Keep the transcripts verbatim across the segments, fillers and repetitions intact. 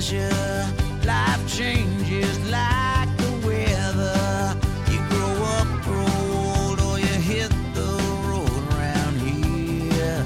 measure. Life changes like the weather. You grow up, grow old, or you hit the road around here.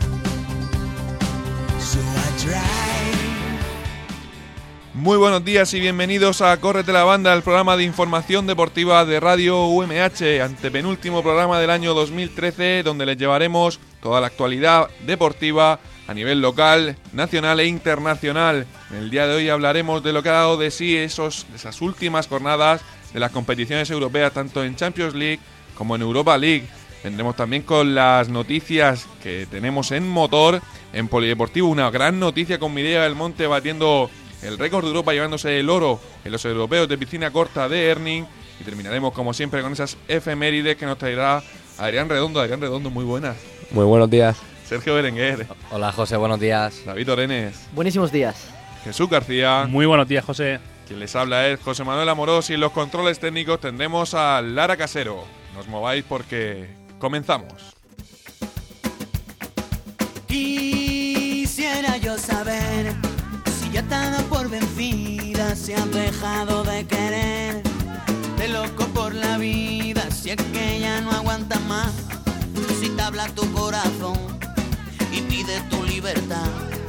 So I drive. Muy buenos días y bienvenidos a Córrete la Banda, el programa de información deportiva de Radio U M H, antepenúltimo programa del año dos mil trece, donde les llevaremos toda la actualidad deportiva a nivel local, nacional e internacional. En el día de hoy hablaremos de lo que ha dado de sí esos, esas últimas jornadas de las competiciones europeas, tanto en Champions League como en Europa League. Vendremos también con las noticias que tenemos en motor, en polideportivo, una gran noticia con Mireia Belmonte batiendo el récord de Europa, llevándose el oro en los europeos de piscina corta de Herning. Y terminaremos como siempre con esas efemérides que nos traerá Adrián Redondo. Adrián Redondo, muy buenas. Muy buenos días. Sergio Berenguer. Hola José, buenos días. David Orenes. Buenísimos días. Jesús García. Muy buenos días, José. Quien les habla es José Manuel Amorós, y en los controles técnicos tendremos a Lara Casero. No os mováis porque comenzamos. Quisiera yo saber si ya están por vencida, si han dejado de querer, de loco por la vida, si es que ya no aguantas más, si te habla tu corazón y pide tu libertad.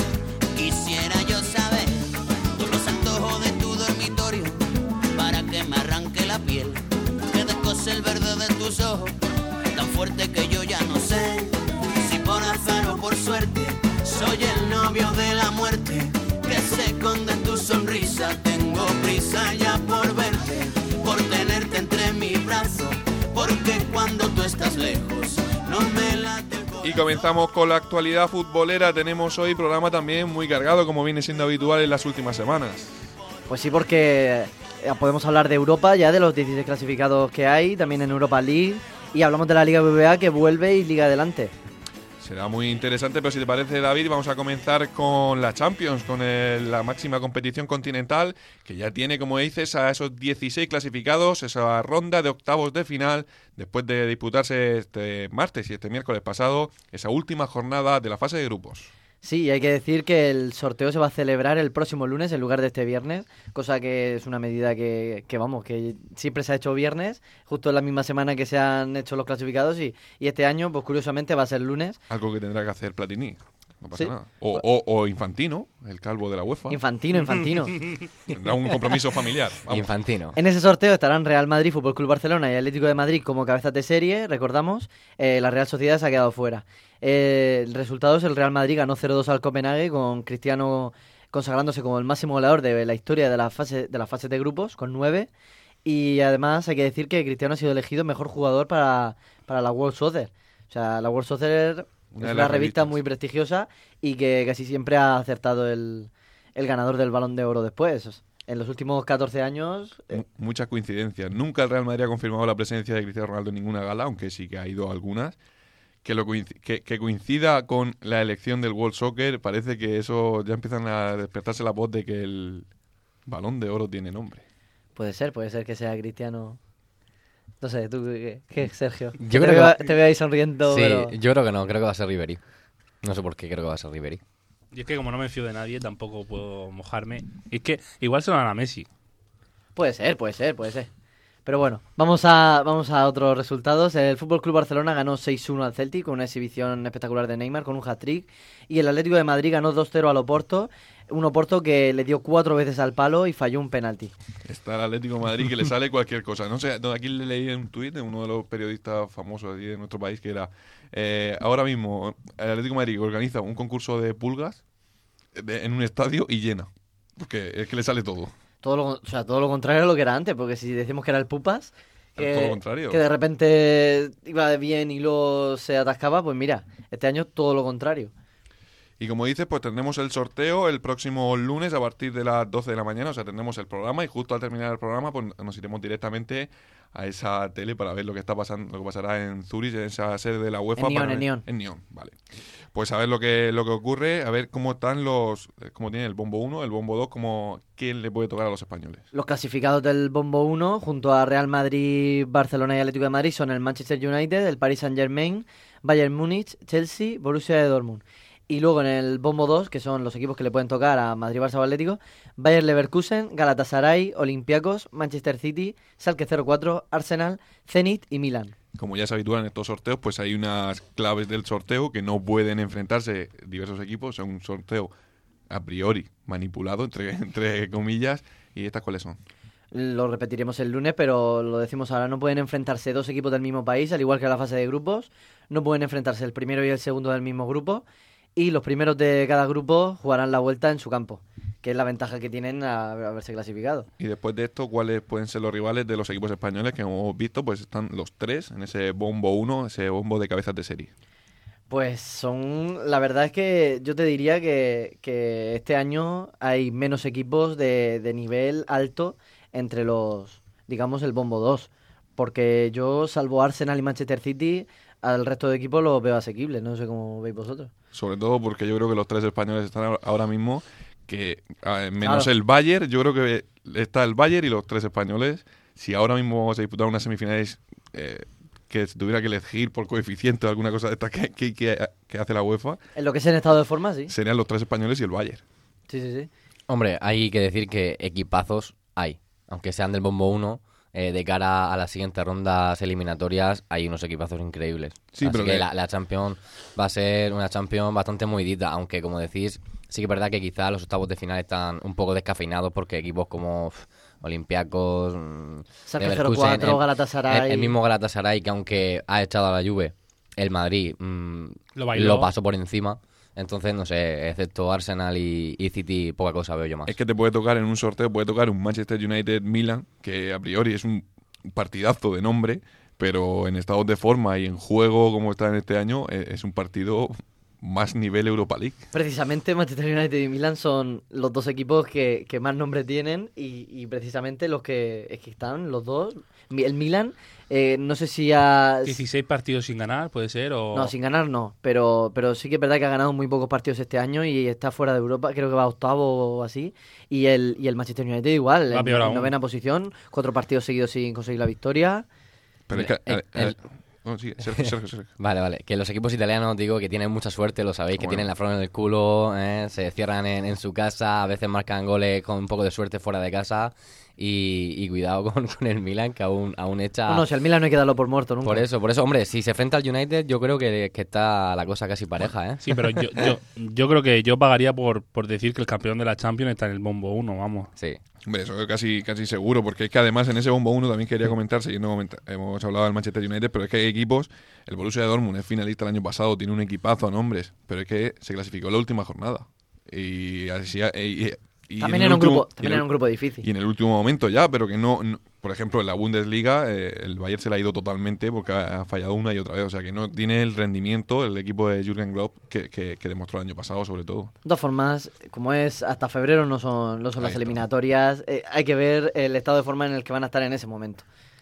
Quisiera yo saber todos los antojos de tu dormitorio para que me arranque la piel, que descose el verde de tus ojos, tan fuerte que yo ya no sé si por azar o por suerte soy el novio de la muerte, que se esconde en tu sonrisa. Tengo prisa ya por verte, por tenerte entre mis brazos, porque cuando tú estás lejos no me late el corazón. Y comenzamos con la actualidad futbolera. Tenemos hoy programa también muy cargado, como viene siendo habitual en las últimas semanas. Pues sí, porque podemos hablar de Europa ya, de los dieciséis clasificados que hay, también en Europa League, y hablamos de la Liga B B V A que vuelve y Liga adelante. Será muy interesante, pero si te parece, David, vamos a comenzar con la Champions, con el, la máxima competición continental, que ya tiene, como dices, a esos dieciséis clasificados, esa ronda de octavos de final, después de disputarse este martes y este miércoles pasado, esa última jornada de la fase de grupos. Sí, hay que decir que el sorteo se va a celebrar el próximo lunes en lugar de este viernes, cosa que es una medida que, que vamos, que siempre se ha hecho viernes, justo en la misma semana que se han hecho los clasificados, y, y este año, pues curiosamente, va a ser lunes. Algo que tendrá que hacer Platini, no pasa Sí. nada. O, o, o Infantino, el calvo de la UEFA. Infantino, Infantino. Tendrá un compromiso familiar. Vamos. Infantino. En ese sorteo estarán Real Madrid, Fútbol Club Barcelona y Atlético de Madrid como cabezas de serie, recordamos. Eh, la Real Sociedad se ha quedado fuera. Eh, el resultado es el Real Madrid ganó cero dos al Copenhague, con Cristiano consagrándose como el máximo goleador de la historia de la fase de la fase de grupos, con nueve. Y además hay que decir que Cristiano ha sido elegido mejor jugador para, para la World Soccer. O sea, la World Soccer Una de es las una revista revistas. muy prestigiosa y que casi siempre ha acertado el, el ganador del Balón de Oro después. En los últimos catorce años... eh, M- Muchas coincidencias. Nunca el Real Madrid ha confirmado la presencia de Cristiano Ronaldo en ninguna gala, aunque sí que ha ido a algunas. Que, lo coinc- que, que coincida con la elección del World Soccer, parece que eso ya empiezan a despertarse la voz de que el Balón de Oro tiene nombre. Puede ser, puede ser que sea Cristiano. No sé, ¿tú qué, qué Sergio? Yo te, creo veo, que- te veo ahí sonriendo, Sí, pero... yo creo que no, creo que va a ser Ribéry. No sé por qué, creo que va a ser Ribéry. Y es que como no me fío de nadie, tampoco puedo mojarme. Y es que igual se lo dan a Messi. Puede ser, puede ser, puede ser. Pero bueno, vamos a vamos a otros resultados. El F C Barcelona ganó seis uno al Celtic con una exhibición espectacular de Neymar con un hat-trick. Y el Atlético de Madrid ganó dos cero al Oporto. Un Oporto que le dio cuatro veces al palo y falló un penalti. Está el Atlético de Madrid que le sale cualquier cosa. No sé, no, aquí le leí un tuit de uno de los periodistas famosos aquí de nuestro país que era eh, ahora mismo el Atlético de Madrid organiza un concurso de pulgas de- en un estadio y llena. Porque es que le sale todo. Todo lo, o sea, todo lo contrario a lo que era antes, porque si decimos que era el Pupas, que, Todo lo contrario. que de repente iba bien y luego se atascaba, pues mira, este año todo lo contrario. Y como dices, pues tendremos el sorteo el próximo lunes a partir de las doce de la mañana, o sea, tendremos el programa y justo al terminar el programa pues nos iremos directamente a esa tele para ver lo que está pasando, lo que pasará en Zurich, en esa sede de la UEFA. En Nyon, para en ver- Nyon. En Nyon, vale. Pues a ver lo que lo que ocurre, a ver cómo están los, eh, cómo tiene el bombo uno, el bombo dos, como quién le puede tocar a los españoles. Los clasificados del Bombo uno, junto a Real Madrid, Barcelona y Atlético de Madrid, son el Manchester United, el Paris Saint-Germain, Bayern Múnich, Chelsea, Borussia de Dortmund. Y luego en el bombo dos, que son los equipos que le pueden tocar a Madrid, Barça o Atlético, Bayer Leverkusen, Galatasaray, Olympiacos, Manchester City, Schalke cero cuatro, Arsenal, Zenit y Milan. Como ya es habitual en estos sorteos, pues hay unas claves del sorteo que no pueden enfrentarse diversos equipos. Es un sorteo a priori manipulado, entre, entre comillas. ¿Y estas cuáles son? Lo repetiremos el lunes, pero lo decimos ahora. No pueden enfrentarse dos equipos del mismo país, al igual que en la fase de grupos. No pueden enfrentarse el primero y el segundo del mismo grupo. Y los primeros de cada grupo jugarán la vuelta en su campo, que es la ventaja que tienen a haberse clasificado. Y después de esto, ¿cuáles pueden ser los rivales de los equipos españoles? Que como hemos visto, pues están los tres en ese bombo uno, ese bombo de cabezas de serie. Pues son... La verdad es que yo te diría que, que este año hay menos equipos de, de nivel alto entre los, digamos, el bombo dos. Porque yo, salvo Arsenal y Manchester City, al resto de equipos los veo asequibles. No sé cómo veis vosotros. Sobre todo porque yo creo que los tres españoles están ahora mismo, que eh, menos Claro. el Bayern, yo creo que está el Bayern y los tres españoles. Si ahora mismo se disputaran unas semifinales eh, que se tuviera que elegir por coeficiente o alguna cosa de esta que, que, que, que hace la UEFA, En lo que es en estado de forma, sí. serían los tres españoles y el Bayern. Sí, sí, sí. Hombre, hay que decir que equipazos hay. Aunque sean del bombo uno, eh, de cara a las siguientes rondas eliminatorias hay unos equipazos increíbles. Sí, Así pero que que- la, la Champions va a ser una Champions bastante movidita, aunque como decís, sí que es verdad que quizás los octavos de final están un poco descafeinados porque equipos como uf, Olympiacos, mm, Schalke Leverkusen, cero cuatro, el- Galatasaray... el, el mismo Galatasaray, que aunque ha echado a la Juve, el Madrid mm, Lo bailó. lo pasó por encima. Entonces, no sé, excepto Arsenal y, y City, poca cosa veo yo más. Es que te puede tocar en un sorteo, puede tocar un Manchester United-Milan, que a priori es un partidazo de nombre, pero en estados de forma y en juego como está en este año, eh, es un partido más nivel Europa League. Precisamente Manchester United y Milan son los dos equipos que, que más nombre tienen y, y precisamente los que, es que están los dos. Mi- El Milan, eh, no sé si ha... dieciséis partidos sin ganar, puede ser, o... No, sin ganar no, pero, pero sí que es verdad que ha ganado muy pocos partidos este año y está fuera de Europa, creo que va a octavo o así. Y el, y el Manchester United igual, Va en, peor en aún. novena posición, cuatro partidos seguidos sin conseguir la victoria. Pero es que... El- eh, eh, el- no, sí, Sergio, Sergio, Sergio. Vale, vale. Que los equipos italianos, digo, que tienen mucha suerte, lo sabéis, que Bueno. tienen la flor en el culo, ¿eh? Se cierran en, en su casa, a veces marcan goles con un poco de suerte fuera de casa. Y, y cuidado con, con el Milan, que aún, aún echa... No, no, si al Milan no hay que darlo por muerto nunca. Por eso, por eso, hombre, si se enfrenta al United, yo creo que, que está la cosa casi pareja, ¿eh? Sí, pero yo, yo, yo creo que yo pagaría por, por decir que el campeón de la Champions está en el bombo uno, vamos. Sí. Hombre, eso es casi, casi seguro, porque es que además en ese bombo uno también quería comentar, siguiendo comenta- hemos hablado del Manchester United, pero es que hay equipos, el Borussia de Dortmund es finalista el año pasado, tiene un equipazo a nombres, pero es que se clasificó en la última jornada. Y así... y- y También en el era un último- grupo, y en también el- era un grupo difícil. Y en el último momento ya, pero que no, no- por ejemplo, en la Bundesliga eh, el Bayern se le ha ido totalmente porque ha, ha fallado una y otra vez. O sea, que no tiene el rendimiento el equipo de Jürgen Klopp que, que, que demostró el año pasado, sobre todo. De todas formas, como es hasta febrero no son, no son Ahí las está. eliminatorias, eh, hay que ver el estado de forma en el que van a estar en ese momento.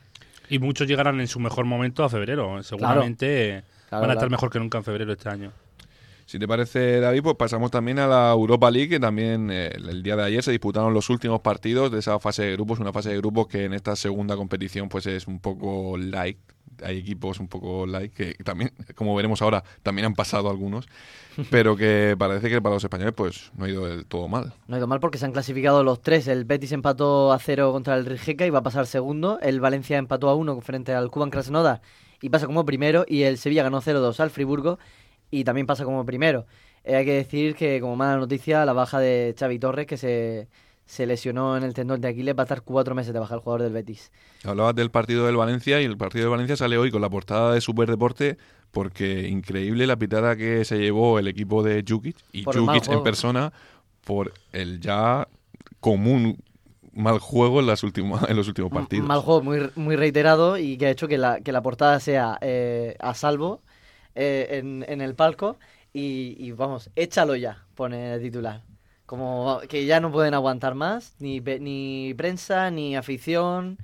Y muchos llegarán en su mejor momento a febrero. Seguramente Claro, van a estar claro. mejor que nunca en febrero este año. Si te parece, David, pues pasamos también a la Europa League, que también eh, el día de ayer se disputaron los últimos partidos de esa fase de grupos, una fase de grupos que en esta segunda competición pues es un poco light. Hay equipos un poco light que también, como veremos ahora, también han pasado algunos, pero que parece que para los españoles pues no ha ido del todo mal. No ha ido mal porque se han clasificado los tres. El Betis empató a cero contra el Rijeka y va a pasar segundo. El Valencia empató a uno frente al Kuban Krasnodar y pasa como primero. Y el Sevilla ganó cero dos al Friburgo y también pasa como primero. Eh, hay que decir que, como mala noticia, la baja de Xavi Torres, que se, se lesionó en el tendón de Aquiles, va a estar cuatro meses de baja el jugador del Betis. Hablabas del partido del Valencia y el partido del Valencia sale hoy con la portada de Superdeporte porque increíble la pitada que se llevó el equipo de Jukic y Por el mal Jukic en juego. persona por el ya común mal juego en, las últimas, en los últimos Un- partidos. Un mal juego muy, muy reiterado y que ha hecho que la, que la portada sea eh, a salvo eh, en, en el palco y, y vamos, échalo ya, pone el titular. Como que ya no pueden aguantar más, ni, pe- ni prensa, ni afición,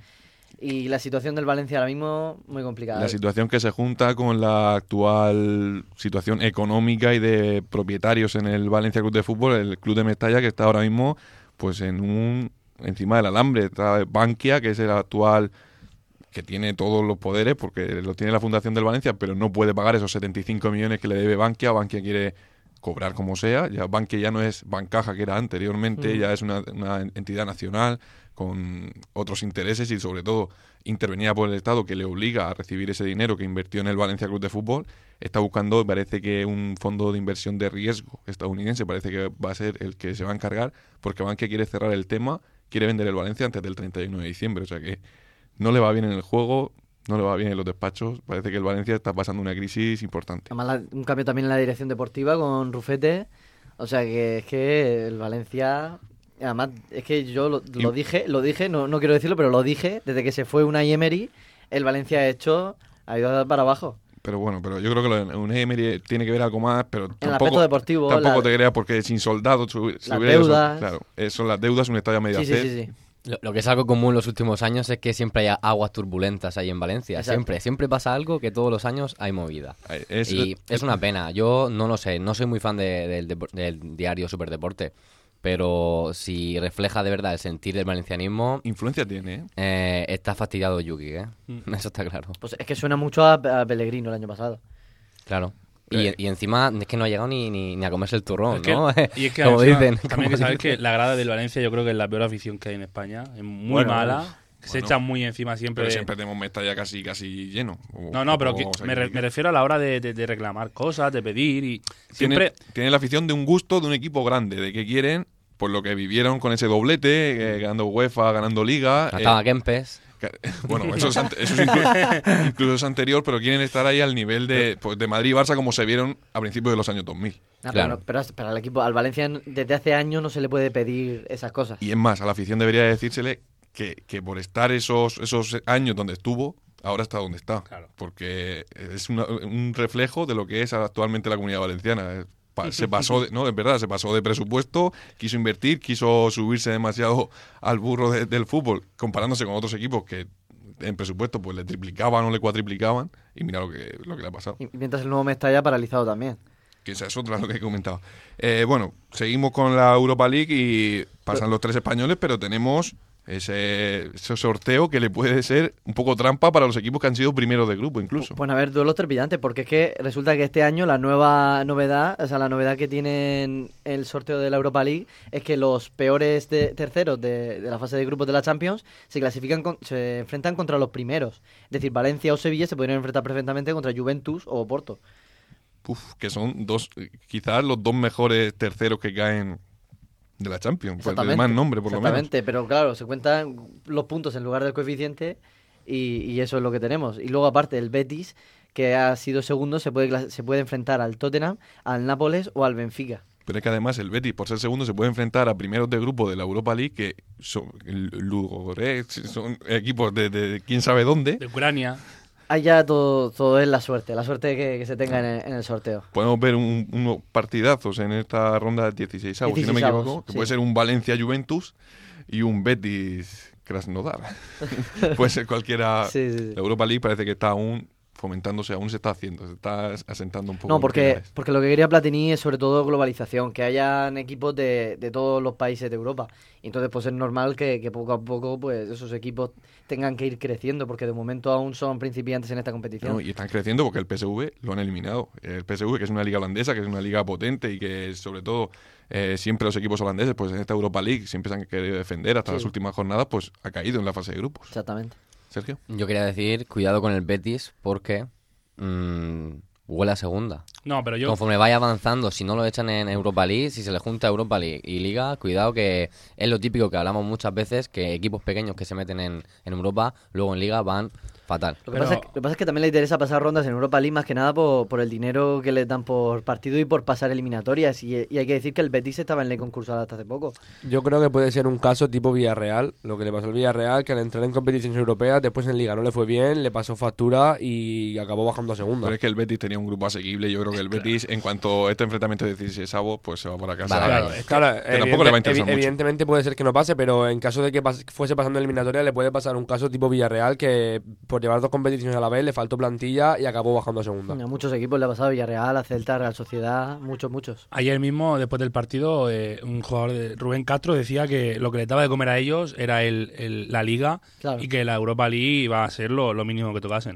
y la situación del Valencia ahora mismo muy complicada. La situación que se junta con la actual situación económica y de propietarios en el Valencia Club de Fútbol, el Club de Mestalla, que está ahora mismo pues en un encima del alambre. Está Bankia, que es el actual que tiene todos los poderes porque lo tiene la fundación del Valencia, pero no puede pagar esos setenta y cinco millones que le debe Bankia. Bankia quiere cobrar como sea. Ya Bankia ya no es Bancaja, que era anteriormente, mm. ya es una, una entidad nacional con otros intereses y sobre todo intervenida por el Estado, que le obliga a recibir ese dinero que invirtió en el Valencia Club de Fútbol. Está buscando, parece que un fondo de inversión de riesgo estadounidense, parece que va a ser el que se va a encargar, porque Bankia quiere cerrar el tema, quiere vender el Valencia antes del treinta y uno de diciembre, o sea que no le va bien en el juego, no le va bien en los despachos, parece que el Valencia está pasando una crisis importante. Además, la, un cambio también en la dirección deportiva con Rufete, o sea que es que el Valencia... Además, es que yo lo, lo dije, lo dije, no, no quiero decirlo, pero lo dije, desde que se fue Unai Emery, el Valencia ha hecho, ha ido a dar para abajo. Pero bueno, pero yo creo que lo de Unai Emery tiene que ver algo más, pero en tampoco, el aspecto deportivo, tampoco la, te creas, porque sin soldados... Las deudas... Eso, claro, son las deudas, un estadio a medio sí, hacer. Sí, sí, sí. Lo, lo que es algo común en los últimos años es que siempre hay aguas turbulentas ahí en Valencia. Exacto. Siempre, siempre pasa algo que todos los años hay movida. Es, y es, es una pena. Yo no lo sé, no soy muy fan de, de, de, del diario Superdeporte, pero si refleja de verdad el sentir del valencianismo... Influencia tiene, ¿eh? eh está fastidiado Yuki, ¿eh? Mm. Eso está claro. Pues es que suena mucho a, a Pellegrino el año pasado. Claro. Y, y encima es que no ha llegado ni, ni, ni a comerse el turrón, es que, ¿no? Y es que como dicen. También hay que saber que la grada del Valencia yo creo que es la peor afición que hay en España. Es muy bueno, mala. Bueno. Se echan muy encima siempre. Pero siempre tenemos Mestalla casi casi lleno. O, no, no, pero que me, re, me refiero a la hora de, de, de reclamar cosas, de pedir y siempre... Tienen, tienen la afición de un gusto de un equipo grande, de que quieren, por lo que vivieron con ese doblete, eh, ganando UEFA, ganando Liga... Estaba eh, Kempes. Bueno, eso es, eso es incluso, incluso es anterior, pero quieren estar ahí al nivel de, pues, de Madrid y Barça como se vieron a principios de los años dos mil. Ah, claro. pero, pero, pero al equipo, al Valencia desde hace años no se le puede pedir esas cosas. Y es más, a la afición debería decírsele que, que por estar esos, esos años donde estuvo, ahora está donde está. Claro. Porque es una, un reflejo de lo que es actualmente la Comunidad Valenciana. Se pasó, de, no, es verdad, se pasó de presupuesto, quiso invertir, quiso subirse demasiado al burro de, del fútbol, comparándose con otros equipos que en presupuesto pues le triplicaban o le cuatriplicaban, y mira lo que, lo que le ha pasado. Y mientras el nuevo Mestalla paralizado también. Que esa es otra lo que he comentado. Eh, bueno, seguimos con la Europa League y pasan los tres españoles, pero tenemos ese, ese sorteo que le puede ser un poco trampa para los equipos que han sido primeros de grupo incluso. Bueno, a ver, duelos trepidantes, porque es que resulta que este año la nueva novedad, o sea, la novedad que tienen el sorteo de la Europa League es que los peores de, terceros de, de la fase de grupos de la Champions se clasifican, con, se enfrentan contra los primeros. Es decir, Valencia o Sevilla se podrían enfrentar perfectamente contra Juventus o Porto. Uf, que son dos, quizás los dos mejores terceros que caen de la Champions, pues de más nombre por lo menos. Exactamente, pero claro, se cuentan los puntos en lugar del coeficiente y, y eso es lo que tenemos. Y luego aparte el Betis, que ha sido segundo, se puede se puede enfrentar al Tottenham, al Nápoles o al Benfica. Pero es que además el Betis, por ser segundo, se puede enfrentar a primeros de grupo de la Europa League, que son, son equipos de, de, de quién sabe dónde. De Ucrania. Ahí ya todo, todo es la suerte, la suerte que, que se tenga en el, en el sorteo. Podemos ver un, unos partidazos en esta ronda de dieciséis avos, si no me equivoco, que sí. Puede ser un Valencia-Juventus y un Betis-Krasnodar. Puede ser cualquiera. Sí, sí, sí. La Europa League parece que está aún fomentándose, aún se está haciendo, se está asentando un poco. No, porque, porque lo que quería Platini es sobre todo globalización, que hayan equipos de, de todos los países de Europa. Y entonces pues es normal que, que poco a poco pues esos equipos tengan que ir creciendo, porque de momento aún son principiantes en esta competición. No, y están creciendo porque el P S V lo han eliminado. El P S V, que es una liga holandesa, que es una liga potente y que sobre todo eh, siempre los equipos holandeses pues en esta Europa League siempre se han querido defender hasta sí. las últimas jornadas, pues ha caído en la fase de grupos. Exactamente. Sergio. Yo quería decir, cuidado con el Betis porque mmm, huele a segunda. No, pero yo... Conforme vaya avanzando, si no lo echan en Europa League, si se le junta Europa League y Liga, cuidado que es lo típico que hablamos muchas veces, que equipos pequeños que se meten en, en Europa, luego en Liga van fatal. Lo que, pero... pasa es que, lo que pasa es que también le interesa pasar rondas en Europa League más que nada por, por el dinero que les dan por partido y por pasar eliminatorias. Y, y hay que decir que el Betis estaba en el concurso hasta hace poco. Yo creo que puede ser un caso tipo Villarreal, lo que le pasó al Villarreal, que al entrar en competiciones europeas, después en Liga no le fue bien, le pasó factura y acabó bajando a segunda. Pero es que el Betis tenía un grupo asequible. Yo creo que el Betis, en cuanto a este enfrentamiento de dieciséis avos, pues se va para casa. Vale, claro, es claro, que tampoco le va a interesar evi- evidentemente puede ser que no pase, pero en caso de que pas- fuese pasando eliminatoria, le puede pasar un caso tipo Villarreal, que por llevar dos competiciones a la vez le faltó plantilla y acabó bajando a segunda. A muchos equipos le ha pasado, Villarreal, a Celta, Real Sociedad, muchos, muchos. Ayer mismo, después del partido, eh, un jugador de Rubén Castro decía que lo que les daba de comer a ellos era el, el, la Liga, claro, y que la Europa League iba a ser lo, lo mínimo que tocasen.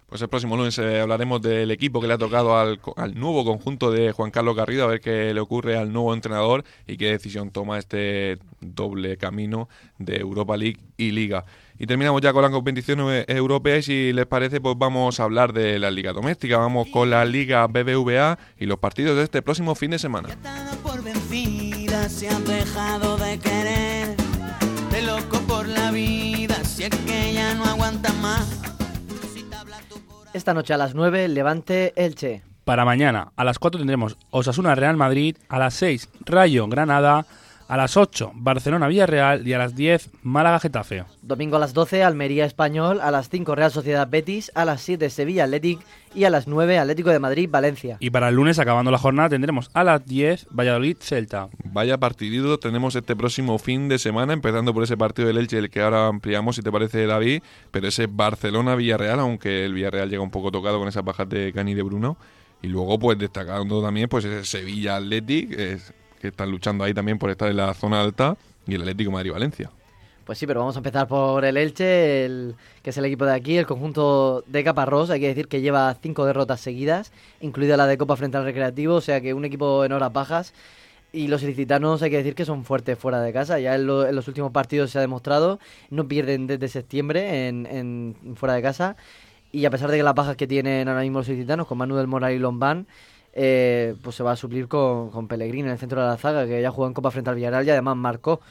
Pues el próximo lunes eh, hablaremos del equipo que le ha tocado al, al nuevo conjunto de Juan Carlos Garrido, a ver qué le ocurre al nuevo entrenador y qué decisión toma este doble camino de Europa League y Liga. Y terminamos ya con las competiciones europeas y si les parece pues vamos a hablar de la Liga Doméstica, vamos con la Liga B B V A y los partidos de este próximo fin de semana. Por vencida, se ha dejado de querer, de loco por la vida, si es que ya no aguanta más. Esta noche a las nueve, Levante Elche. Para mañana, a las cuatro tendremos Osasuna Real Madrid, a las seis Rayo Granada, a las ocho Barcelona Villarreal y a las diez Málaga Getafe. Domingo a las doce, Almería Español, a las cinco Real Sociedad Betis, a las siete Sevilla Athletic y a las nueve Atlético de Madrid Valencia. Y para el lunes, acabando la jornada, tendremos a las diez Valladolid Celta. Vaya partidito tenemos este próximo fin de semana, empezando por ese partido del Elche, el que ahora ampliamos, si te parece, David, pero ese Barcelona-Villarreal, aunque el Villarreal llega un poco tocado con esas bajas de Cani y de Bruno. Y luego, pues destacando también pues ese Sevilla Athletic, es, que están luchando ahí también por estar en la zona alta, y el Atlético Madrid-Valencia. Pues sí, pero vamos a empezar por el Elche, el, que es el equipo de aquí, el conjunto de Caparrós. Hay que decir que lleva cinco derrotas seguidas, incluida la de Copa frente al Recreativo, o sea que un equipo en horas bajas. Y los ilicitanos hay que decir que son fuertes fuera de casa, ya en, lo, en los últimos partidos se ha demostrado, no pierden desde septiembre en, en fuera de casa. Y a pesar de que las bajas que tienen ahora mismo los ilicitanos, con Manu del Moral y Lombán, eh, pues se va a suplir con, con Pellegrini en el centro de la zaga, que ya jugó en Copa frente al Villarreal y además marcó.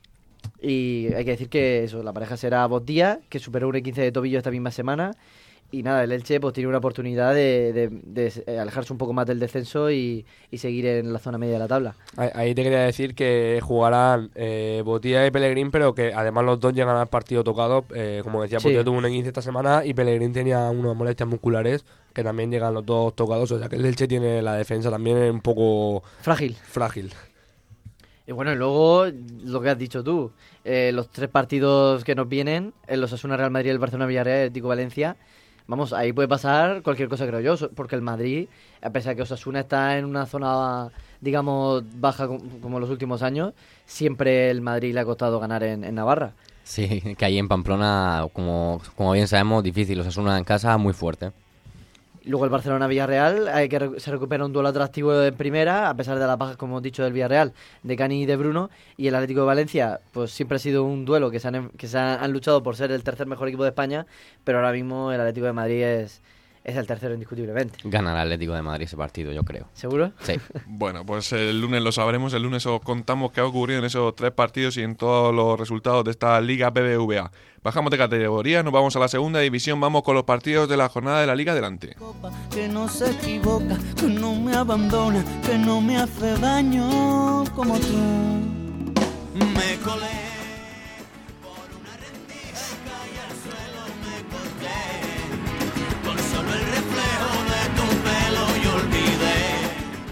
Y hay que decir que eso, la pareja será Botía, que superó un E quince de tobillo esta misma semana. Y nada, el Elche pues tiene una oportunidad de, de, de alejarse un poco más del descenso y, y seguir en la zona media de la tabla. Ahí te quería decir que jugarán eh, Botía y Pellegrín, pero que además los dos llegan al partido tocados. Eh, como decía, Sí. Botía tuvo un E quince esta semana y Pellegrín tenía unas molestias musculares que también llegan los dos tocados. O sea que el Elche tiene la defensa también un poco Frágil. frágil. Y bueno, y luego lo que has dicho tú, eh, los tres partidos que nos vienen, el Osasuna Real Madrid, el Barcelona Villarreal y el Atlético Valencia, vamos, ahí puede pasar cualquier cosa, creo yo, so- porque el Madrid, a pesar de que Osasuna está en una zona, digamos, baja com- como en los últimos años, siempre el Madrid le ha costado ganar en, en Navarra. Sí, que ahí en Pamplona, como, como bien sabemos, difícil. Osasuna en casa, muy fuerte. Luego el Barcelona-Villarreal, hay que re- se recupera un duelo atractivo en primera, a pesar de las bajas, como hemos dicho, del Villarreal, de Cani y de Bruno. Y el Atlético de Valencia, pues siempre ha sido un duelo que se han, en- que se han, han luchado por ser el tercer mejor equipo de España, pero ahora mismo el Atlético de Madrid es, es el tercero indiscutiblemente. Gana el Atlético de Madrid ese partido, yo creo. ¿Seguro? Sí. Bueno, pues el lunes lo sabremos, el lunes os contamos qué ha ocurrido en esos tres partidos y en todos los resultados de esta Liga B B V A. Bajamos de categoría, nos vamos a la segunda división, vamos con los partidos de la jornada de la Liga adelante. Copa, que no se equivoca, que no me abandona, que no me hace daño como tú. Me colé por una rentisca y al suelo me corté, con solo el reflejo de tu pelo y olvidé.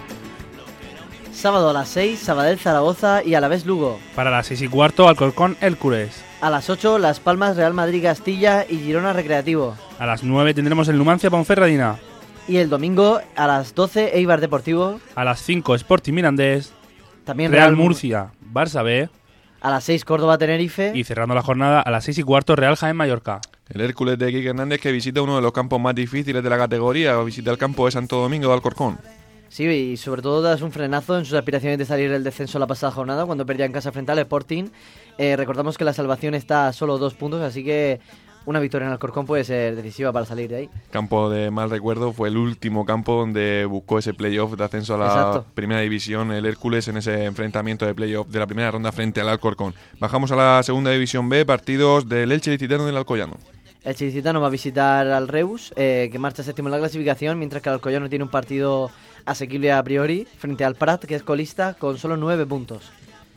Sábado a las seis, Sabadell Zaragoza y Alavés Lugo. Para las seis y cuarto, Alcorcón Hércules. A las ocho, Las Palmas Real Madrid Castilla y Girona Recreativo. A las nueve tendremos el Numancia Ponferradina. Y el domingo a las doce, Eibar Deportivo. A las cinco, Sporting Mirandés. También Real Mur- Murcia, Barça B. A las seis, Córdoba Tenerife. Y cerrando la jornada, a las seis y cuarto, Real Jaén Mallorca. El Hércules de Quique Hernández que visita uno de los campos más difíciles de la categoría, visita el campo de Santo Domingo de Alcorcón. Sí, y sobre todo das un frenazo en sus aspiraciones de salir del descenso la pasada jornada, cuando perdía en casa frente al Sporting. Eh, recordamos que la salvación está a solo dos puntos, así que una victoria en Alcorcón puede ser decisiva para salir de ahí. Campo de mal recuerdo, fue el último campo donde buscó ese playoff de ascenso a la Exacto. primera división, el Hércules, en ese enfrentamiento de playoff de la primera ronda frente al Alcorcón. Bajamos a la segunda división B, partidos del Elche Licitano del Alcoyano. El Chilicitano va a visitar al Reus, eh, que marcha séptimo en la clasificación, mientras que el Alcoyano tiene un partido asequible a priori frente al Prat, que es colista, con solo nueve puntos.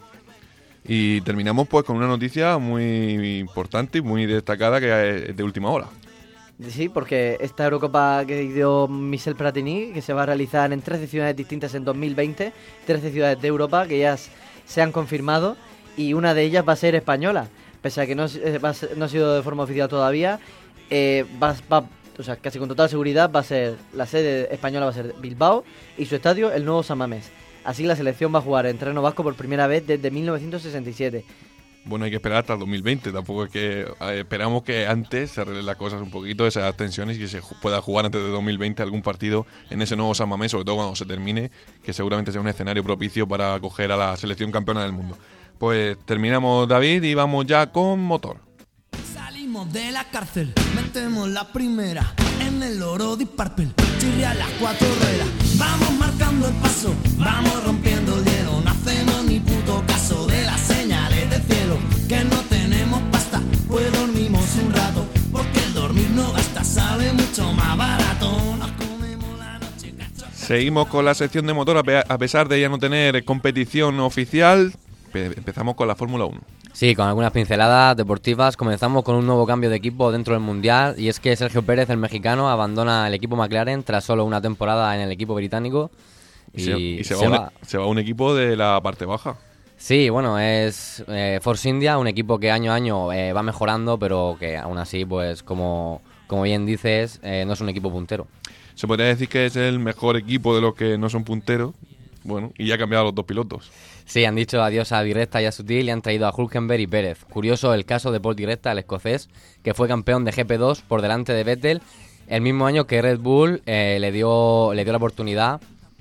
Y terminamos pues con una noticia muy importante y muy destacada que es de última hora. Sí, porque esta Eurocopa que dio Michel Platini, que se va a realizar en trece ciudades distintas en dos mil veinte, trece ciudades de Europa que ya s- se han confirmado, y una de ellas va a ser española, pese a que no, eh, va a ser- no ha sido de forma oficial todavía. eh, va, va- o sea, casi con total seguridad va a ser, la sede española va a ser Bilbao y su estadio el nuevo San Mamés. Así la selección va a jugar en terreno vasco por primera vez desde mil novecientos sesenta y siete. bueno, hay que esperar hasta el dos mil veinte. Tampoco es que eh, esperamos que antes se arreglen las cosas un poquito, esas tensiones, y que se ju- pueda jugar antes de dos mil veinte algún partido en ese nuevo San Mamés, sobre todo cuando se termine, que seguramente sea un escenario propicio para acoger a la selección campeona del mundo. Pues terminamos, David, y vamos ya con motor. Salimos de la cárcel, metemos la primera en el oro de Purple, chirria las cuatro ruedas, vamos marcando el paso, vamos rompiendo el hielo, no hacemos ni puto caso de las señales del cielo, que no tenemos pasta, pues dormimos un rato, porque el dormir no gasta, sale mucho más barato, nos comemos la noche cacho. Seguimos con la sección de motor, a pe- a pesar de ya no tener competición oficial, pe- empezamos con la Fórmula uno. Sí, con algunas pinceladas deportivas. Comenzamos con un nuevo cambio de equipo dentro del Mundial, y es que Sergio Pérez, el mexicano, abandona el equipo McLaren tras solo una temporada en el equipo británico. Y, se, y se, va un, se va a un equipo de la parte baja. Sí, bueno, es eh, Force India, un equipo que año a año eh, va mejorando, pero que aún así, pues como, como bien dices, eh, no es un equipo puntero. Se podría decir que es el mejor equipo de los que no son punteros. Bueno, y ya ha cambiado a los dos pilotos. Sí, han dicho adiós a Di Resta y a Sutil y han traído a Hülkenberg y Pérez. Curioso el caso de Paul Di Resta, el escocés, que fue campeón de G P dos por delante de Vettel, el mismo año que Red Bull eh, le dio le dio la oportunidad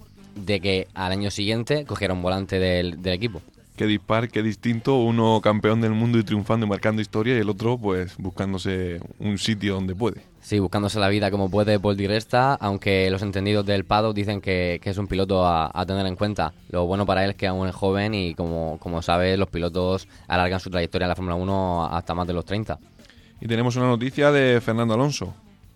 de que al año siguiente cogiera un volante del, del equipo. Qué dispar, qué distinto, uno campeón del mundo y triunfando y marcando historia, y el otro pues buscándose un sitio donde puede. Sí, buscándose la vida como puede Paul Di Resta, aunque los entendidos del paddock dicen que, que es un piloto a, a tener en cuenta. Lo bueno para él es que aún es joven y como, como sabes, los pilotos alargan su trayectoria en la Fórmula uno hasta más de los treinta. Y tenemos una noticia de Fernando Alonso.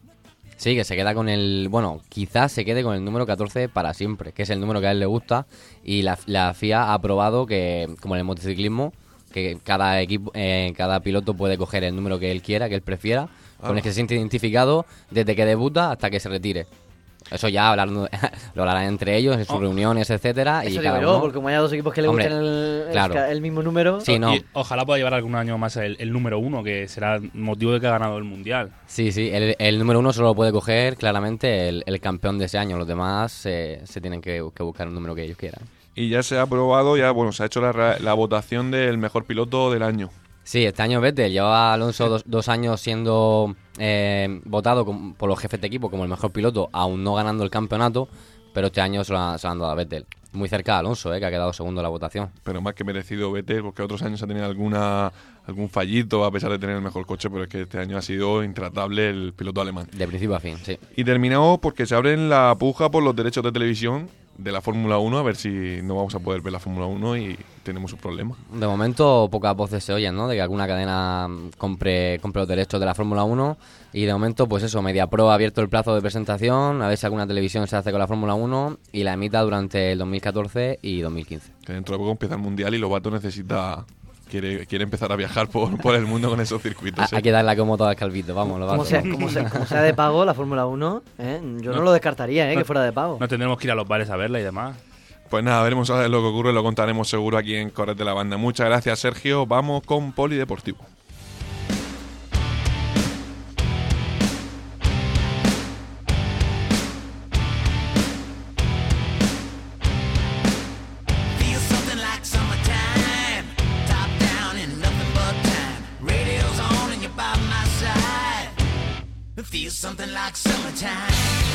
Sí, que se queda con el... Bueno, quizás se quede con el número catorce para siempre, que es el número que a él le gusta, y la, la F I A ha aprobado que, como en el motociclismo, que cada equipo, eh, cada piloto puede coger el número que él quiera, que él prefiera, con Ah. el que se siente identificado desde que debuta hasta que se retire. Eso ya hablarlo, lo hablarán entre ellos en sus Oh. reuniones, etcétera. Eso y digo cada yo, uno... porque como hay dos equipos que le Hombre, gustan el, el claro. ca- el mismo número. Sí, no. Y ojalá pueda llevar algún año más el, el número uno, que será motivo de que ha ganado el Mundial. Sí, sí, el, el número uno solo lo puede coger claramente el, el campeón de ese año. Los demás eh, se tienen que, que buscar un número que ellos quieran. Y ya se ha aprobado, ya bueno, se ha hecho la, ra- la votación del mejor piloto del año. Sí, este año Vettel llevaba Alonso dos, dos años siendo eh, votado com- por los jefes de equipo como el mejor piloto, aún no ganando el campeonato, pero este año se lo, ha- se lo han dado a Vettel. Muy cerca de Alonso, eh, que ha quedado segundo en la votación. Pero más que merecido Vettel, porque otros años ha tenido alguna algún fallito a pesar de tener el mejor coche, pero es que este año ha sido intratable el piloto alemán. De principio a fin, sí. Y terminamos porque se abren la puja por los derechos de televisión de la Fórmula uno, a ver si no vamos a poder ver la Fórmula uno y tenemos un problema. De momento pocas voces se oyen, ¿no? De que alguna cadena mm, compre, compre los derechos de la Fórmula uno. Y de momento, pues eso, MediaPro ha abierto el plazo de presentación, a ver si alguna televisión se hace con la Fórmula uno y la emita durante el dos mil catorce y dos mil quince. Que dentro de poco empieza el Mundial y Lobato necesita... Quiere, quiere empezar a viajar por, por el mundo con esos circuitos. Ha- ¿eh? Hay que darle como todo al calvito, vamos, lo Como sea, como, sea, como sea de pago la Fórmula uno, ¿eh? yo no, No. lo descartaría, ¿eh? No. que fuera de pago. No tendremos que ir a los bares a verla y demás. Pues nada, veremos a ver lo que ocurre, lo contaremos seguro aquí en Corred de la Banda. Muchas gracias, Sergio. Vamos con Polideportivo. Feel something like summertime, top down and nothing but time. Radio's on and you're by my side. It feels something like summertime.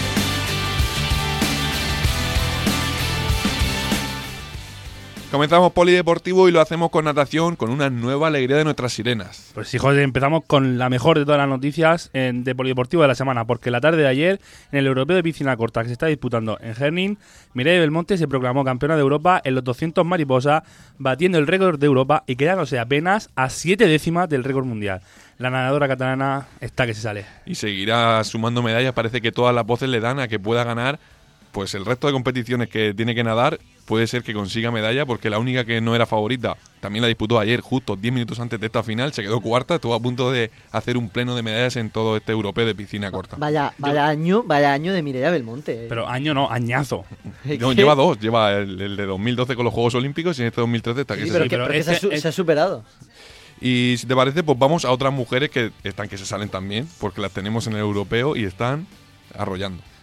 Comenzamos Polideportivo y lo hacemos con natación, con una nueva alegría de nuestras sirenas. Pues sí, José, empezamos con la mejor de todas las noticias en, de Polideportivo de la semana, porque la tarde de ayer, en el Europeo de Piscina Corta que se está disputando en Herning, Mireia Belmonte se proclamó campeona de Europa en los doscientos mariposa, batiendo el récord de Europa y quedándose apenas a siete décimas del récord mundial. La nadadora catalana está que se sale. Y seguirá sumando medallas, parece que todas las voces le dan a que pueda ganar. Pues el resto de competiciones que tiene que nadar puede ser que consiga medalla, porque la única que no era favorita también la disputó ayer, justo diez minutos antes de esta final, se quedó cuarta, estuvo a punto de hacer un pleno de medallas en todo este europeo de piscina corta. Vaya, vaya año, vaya año de Mireia Belmonte. ¿eh? Pero año no, añazo. No, lleva dos, lleva el, el de dos mil doce con los Juegos Olímpicos y en este dos mil trece está que Sí, se pero, sale. que, pero pero que se, ha ese su- es- se ha superado. Y si te parece, pues vamos a otras mujeres que están que se salen también, porque las tenemos en el europeo y están arrollando.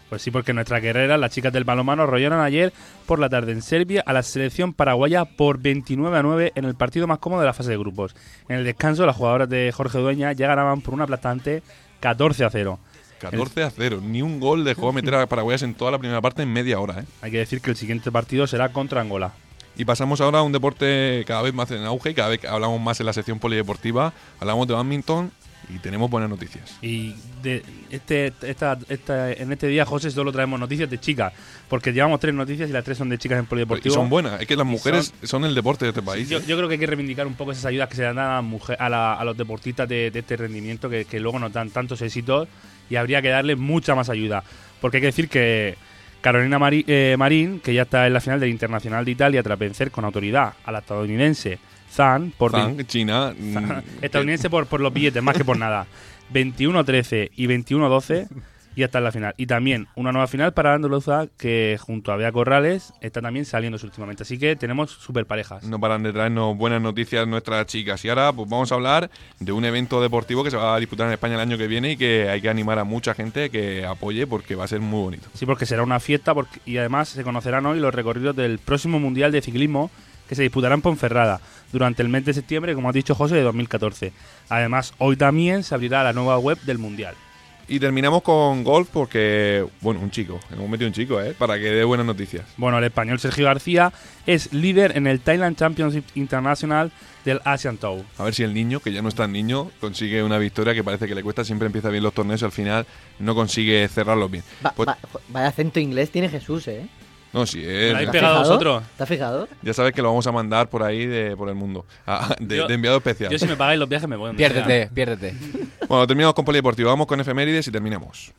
Pues sí, porque nuestras guerreras, las chicas del balonmano, arrollaron ayer por la tarde en Serbia a la selección paraguaya por veintinueve a nueve en el partido más cómodo de la fase de grupos. En el descanso, las jugadoras de Jorge Dueña ya ganaban por un aplastante catorce a cero. catorce a cero, ni un gol dejó meter a Paraguayas en toda la primera parte en media hora, ¿eh? Hay que decir que el siguiente partido será contra Angola. Y pasamos ahora a un deporte cada vez más en auge y cada vez hablamos más en la sección polideportiva. Hablamos de badminton y tenemos buenas noticias. Y de este, esta, esta, en este día, José, solo traemos noticias de chicas, porque llevamos tres noticias y las tres son de chicas en polideportivo. Y son buenas, es que las mujeres son, son el deporte de este país. Yo, ¿eh? yo creo que hay que reivindicar un poco esas ayudas que se dan a, la mujer, a, la, a los deportistas de, de este rendimiento, que, que luego nos dan tantos éxitos, y habría que darle mucha más ayuda. Porque hay que decir que Carolina Mari, eh, Marín, que ya está en la final del Internacional de Italia tras vencer con autoridad a la estadounidense Zhang, por Zhang, vein- China. Zhang, estadounidense por, por los billetes, más que por nada. veintiuno a trece y veintiuno a doce, y ya está en la final. Y también una nueva final para Andaluza, que junto a Bea Corrales está también saliendo últimamente. Así que tenemos super parejas. No paran de traernos buenas noticias nuestras chicas. Y ahora pues vamos a hablar de un evento deportivo que se va a disputar en España el año que viene y que hay que animar a mucha gente que apoye porque va a ser muy bonito. Sí, porque será una fiesta porque, y además se conocerán hoy los recorridos del próximo Mundial de Ciclismo que se disputará en Ponferrada durante el mes de septiembre, como ha dicho José, de dos mil catorce. Además, hoy también se abrirá la nueva web del Mundial. Y terminamos con golf porque, bueno, un chico, hemos metido un chico, ¿eh? Para que dé buenas noticias. Bueno, el español Sergio García es líder en el Thailand Championship International del Asian Tour. A ver si el niño, que ya no es tan niño, consigue una victoria que parece que le cuesta. Siempre empieza bien los torneos y al final no consigue cerrarlos bien. Va- Pues, va- vaya acento inglés tiene Jesús, ¿eh? no, sí, ¿Lo es, habéis ¿Te has pegado fijado? vosotros? ¿Te has fijado? ya sabes que lo vamos a mandar por ahí de, por el mundo, Ah, de, Yo- de enviado especial. Yo si me pagáis los viajes me voy. donde Piérdete, sea. piérdete. Bueno, terminamos con polideportivo, vamos con efemérides y terminamos.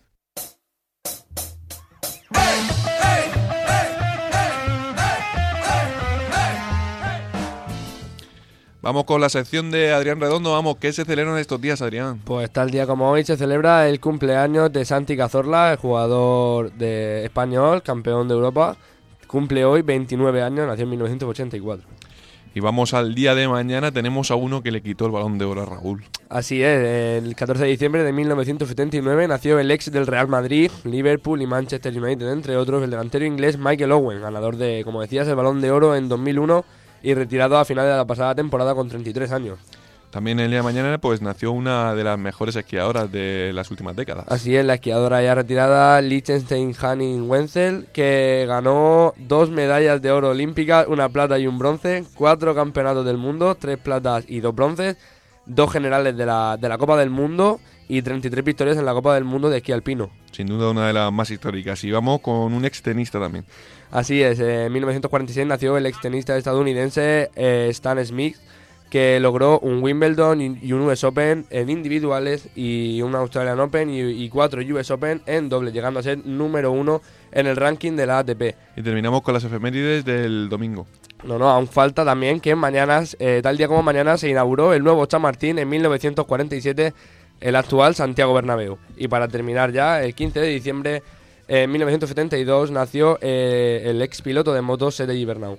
Vamos con la sección de Adrián Redondo. Vamos, ¿qué se celebran estos días, Adrián? Pues tal día como hoy se celebra el cumpleaños de Santi Cazorla, el jugador de español, campeón de Europa. Cumple hoy veintinueve años, nació en mil novecientos ochenta y cuatro. Y vamos al día de mañana, tenemos a uno que le quitó el Balón de Oro a Raúl. Así es, el catorce de diciembre de mil novecientos setenta y nueve nació el ex del Real Madrid, Liverpool y Manchester United, entre otros, el delantero inglés Michael Owen, ganador de, como decías, el Balón de Oro en dos mil uno y retirado a final de la pasada temporada con treinta y tres años. También el día de mañana pues nació una de las mejores esquiadoras de las últimas décadas. Así es, la esquiadora ya retirada Liechtenstein Hanning Wenzel, que ganó dos medallas de oro olímpicas, una plata y un bronce, cuatro campeonatos del mundo, tres platas y dos bronces, dos generales de la, de la Copa del Mundo y treinta y tres victorias en la Copa del Mundo de esquí alpino. Sin duda una de las más históricas. Y vamos con un extenista también. Así es, en mil novecientos cuarenta y seis nació el extenista estadounidense eh, Stan Smith, que logró un Wimbledon y, y un U S Open en individuales y un Australian Open y, y cuatro U S Open en doble, llegando a ser número uno en el ranking de la A T P. Y terminamos con las efemérides del domingo. No, no, aún falta también que mañana, eh, tal día como mañana, se inauguró el nuevo Chamartín en mil novecientos cuarenta y siete, el actual Santiago Bernabéu. Y para terminar ya, el quince de diciembre de mil novecientos setenta y dos nació eh, el ex piloto de motos Sergi Bernau.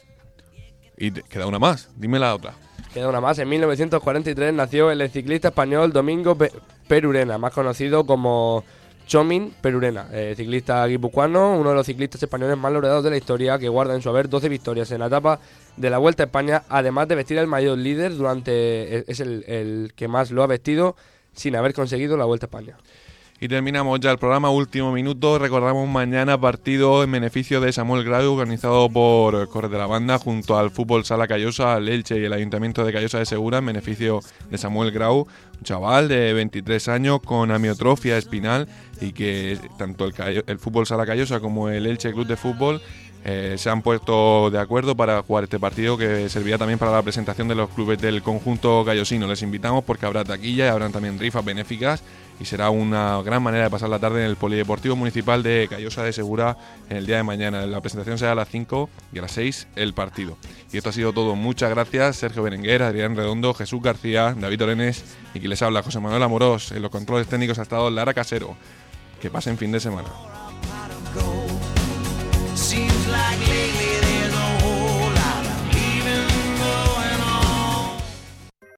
Y te- queda una más, dime la otra. Queda una más, en mil novecientos cuarenta y tres nació el ciclista español Domingo Pe- Perurena, más conocido como Chomin Perurena, eh, ciclista guipuzcoano, uno de los ciclistas españoles más laureados de la historia, que guarda en su haber doce victorias en la etapa de la Vuelta a España, además de vestir el maillot líder durante, es el, el que más lo ha vestido sin haber conseguido la Vuelta a España. Y terminamos ya el programa, último minuto. Recordamos mañana partido en beneficio de Samuel Grau, organizado por Corre de la Banda, junto al Fútbol Sala Callosa, al Elche y el Ayuntamiento de Callosa de Segura, en beneficio de Samuel Grau, un chaval de veintitrés años con amiotrofia espinal y que tanto el, Callo- el Fútbol Sala Callosa como el Elche Club de Fútbol eh, se han puesto de acuerdo para jugar este partido, que servirá también para la presentación de los clubes del conjunto callosino. Les invitamos porque habrá taquilla y habrán también rifas benéficas y será una gran manera de pasar la tarde en el Polideportivo Municipal de Callosa de Segura en el día de mañana. La presentación será a las cinco y a las seis el partido. Y esto ha sido todo. Muchas gracias, Sergio Berenguer, Adrián Redondo, Jesús García, David Orenes y quien les habla, José Manuel Amorós. En los controles técnicos ha estado Lara Casero. Que pasen fin de semana.